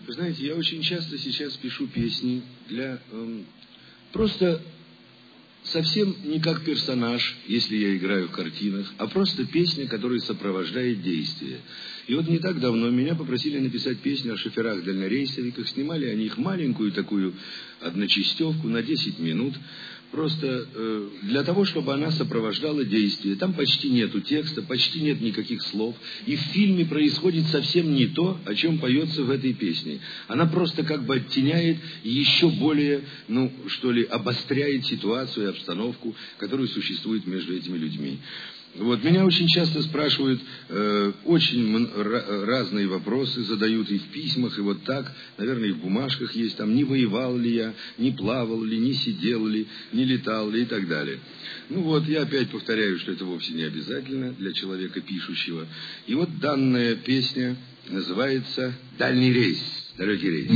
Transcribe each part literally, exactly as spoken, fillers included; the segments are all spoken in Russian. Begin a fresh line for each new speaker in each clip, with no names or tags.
Вы знаете, я очень часто сейчас пишу песни для... Эм, просто совсем не как персонаж, если я играю в картинах, а просто песня, которая сопровождает действие. И вот не так давно меня попросили написать песню о шоферах-дальнорейсовиках. Снимали они их маленькую такую одночастевку на десять минут. Просто э, для того, чтобы она сопровождала действие. Там почти нету текста, почти нет никаких слов. И в фильме происходит совсем не то, о чем поется в этой песне. Она просто как бы оттеняет и еще более, ну, что ли, обостряет ситуацию и обстановку, которая существует между этими людьми. Вот, меня очень часто спрашивают, э, очень разные вопросы задают и в письмах, и вот так, наверное, и в бумажках есть, там, не воевал ли я, не плавал ли, не сидел ли, не летал ли и так далее. Ну вот, я опять повторяю, что это вовсе не обязательно для человека пишущего. И вот данная песня называется «Дальний рейс», «Далекий рейс».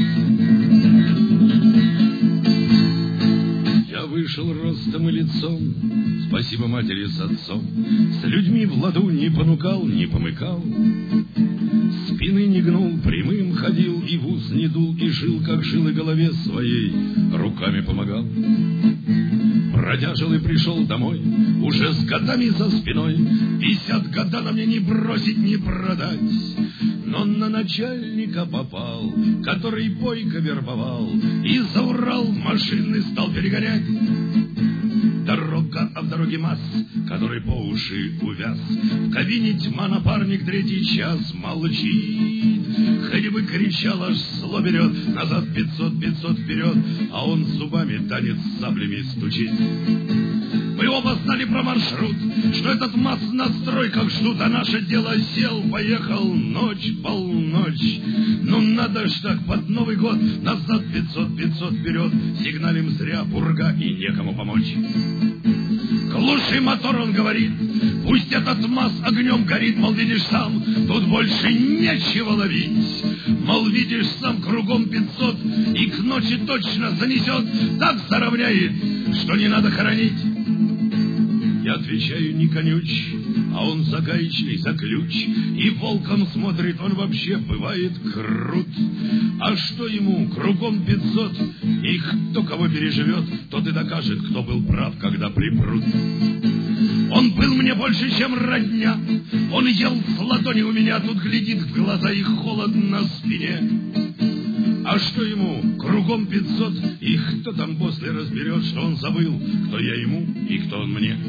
Я вышел ростом и лицом, спасибо матери с отцом, с людьми в ладу не понукал, не помыкал, спины не гнул, прямым ходил, и в ус не дул, и жил, как жил, и голове своей руками помогал. Бродяжил и пришел домой, уже с годами за спиной, пятьдесят года на мне не бросить, не продать. Но на начальника попал, который бойко вербовал, и за Урал машины стал перегонять. Дорога, а в дороге масс, который по уши увяз. В кабине тьма, напарник третий час молчит. Хоть бы кричал, аж зло берет, назад пятьсот, пятьсот вперед, а он зубами танец саблями стучит. Мы оба знали про маршрут, что этот масс на стройках ждут, а наше дело сел, поехал, ночь, полночь. Ну надо ж так под Новый год, назад пятьсот, пятьсот вперед, сигналим зря, пурга и некому помочь. Глуши мотор, он говорит, пусть этот масс огнем горит, мол, видишь сам, тут больше нечего ловить. Мол, видишь сам, кругом пятьсот, и к ночи точно занесет, так заровняет, что не надо хоронить. Я отвечаю, не конючь, а он за гаечный, за ключ, и волком смотрит, он вообще бывает крут. А что ему, кругом пятьсот, и кто кого переживет, тот и докажет, кто был прав, когда припрут. Он был мне больше, чем родня, он ел с ладони у меня, тут глядит в глаза и холод на спине. А что ему, кругом пятьсот, и кто там после разберет, что он забыл, кто я ему и кто он мне.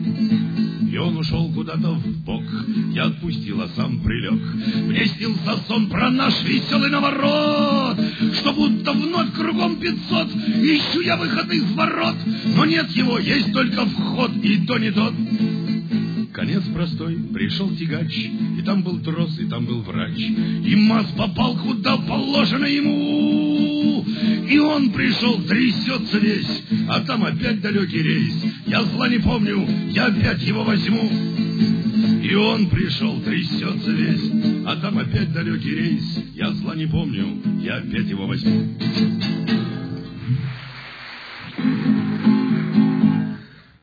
И он ушел куда-то в бок, я отпустил, а сам прилег. Мне снился сон про наш веселый наворот, что будто вновь кругом пятьсот, ищу я выход из ворот, но нет его, есть только вход, и то не тот. Конец простой, пришел тягач, и там был трос, и там был врач, и масс попал куда положено ему, и он пришел, трясется весь, а там опять далекий рейс. Я зла не помню, я опять его возьму. И он пришел, трясется весь, а там опять далекий рейс. Я зла не помню, я опять его возьму.